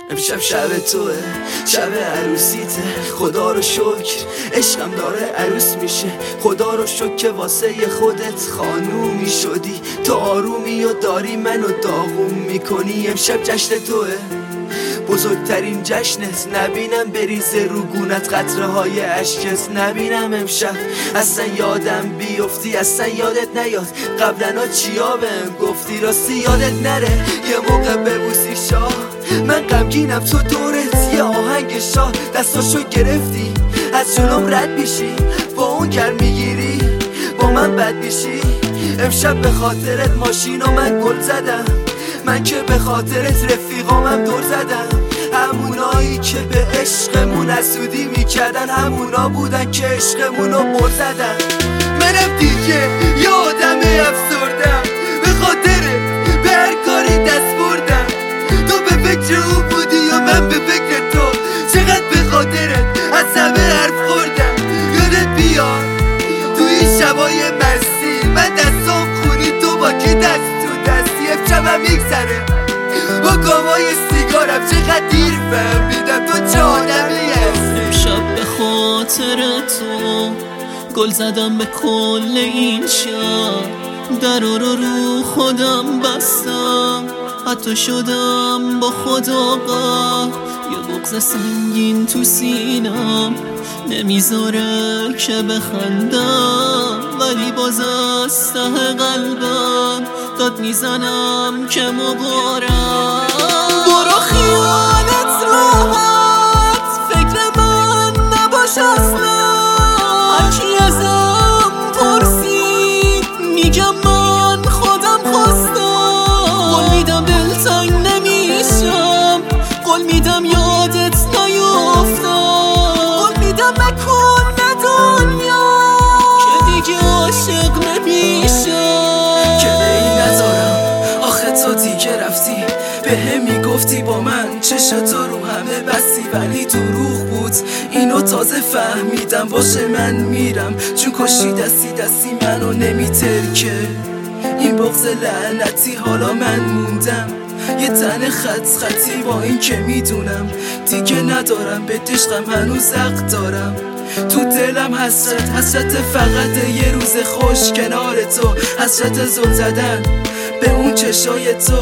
امشب شب توه، شب عروسیته. خدا رو شکر عشقم داره عروس میشه. خدا رو شکر که واسه خودت خانومی شدی. تو آرومی و داری منو داغون میکنی. امشب جشن توه، بزرگترین جشنت. نبینم بریزه رو گونت قطره های عشقت. نبینم امشب اصلا یادم بیفتی. اصلا یادت نیاد قبلنا چیا بهم گفتی. راستی یادت نره یه موقع ببوسی شاه. من غمگینم تو دورت یه آهنگ شاه. دستاشو گرفتی از جلوم رد میشی. با اون گر میگیری با من بد میشی. امشب به خاطرت ماشین و من گل زدم. من که به خاطرت رفیقامم دور زدم. همونایی که به عشقمون حسودی میکردن همونا بودن که عشقمونو بر زدن. منم دیگه یه آدم افسردم به خاطرت به هر کاری دست بردم. تو به فکر او بودی یا من به فکر تو. چقدر به خاطرت از همه حرف خوردم. یادت بیاد توی شبای مستی من دستام خونی تو با که دست تو دستی. امشبم میگذره با کامای سیگارم. چقدر دیر فهمیدم تو چه آدمی هستی. امشب به خاطر تو گل زدم به کل این شهر. در رو خودم بستم حتی شدم با خدا قهر. یه بغض سنگین تو سینم نمیذاره که بخندم. ولی باز از ته قلبم داد میزنم که مبارم. برو خیالت راحت فکر من نباش اصلا. هرکی ازم پرسید میگم من خودم خواستم. قول میدم دلتنگ نمیشم. قول میدم یادت نیافتم. قول میدم نکن دنیا که دیگه عاشق نمیشم. که به این نذارم آخه تو دیگه رفتی. به هم میگفتی با من چشتا رو همه بستی. ولی دروغ بود اینو تازه فهمیدم. باشه من میرم چون کشی دستی منو نمیترکه این بغض لعنتی. حالا من موندم یه تن خطی با این که میدونم دیگه ندارم به عشقم هنوز حق دارم. تو دلم حسرت فقط یه روز خوش کنار تو. حسرت زل زدن به اون چشای تو.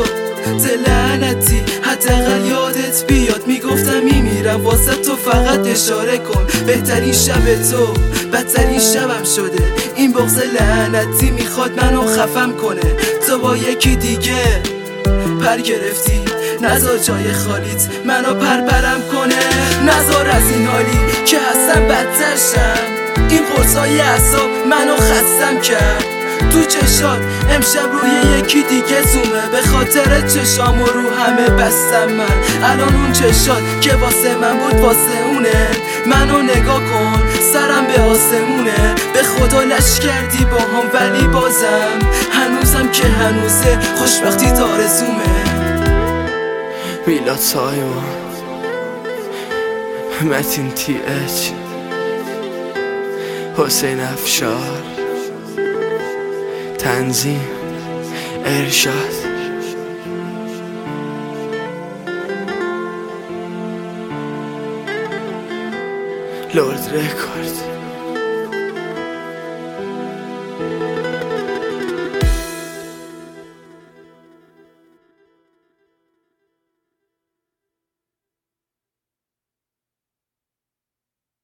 لعنتی حداقل یادت بیاد میگفتم میمیرم واسه تو. فقط اشاره کن بهترین شب تو بدترین شبم شده. این بغض لعنتی میخواد منو خفم کنه. تو با یکی دیگه پر گرفتی. نذار جای خالیت منو پرپرم کنه. نذار از این حالی که اصلا بدتر شم. این قرصای اعصاب منو خستم کرد. تو چشات امشب روی یکی دیگه زومه. به خاطر چشام و رو همه بستم من. الان اون چشات که واسه من بود واسه اونه. منو نگاه کن سرم به آسمونه. به خدا لش کردی با هم ولی بازم هنوزم که هنوزه خوشبختی تارزومه. میلاد سایمان، متین تی اچ، حسین افشار، تنظیم ارشاد، لورد رکورد.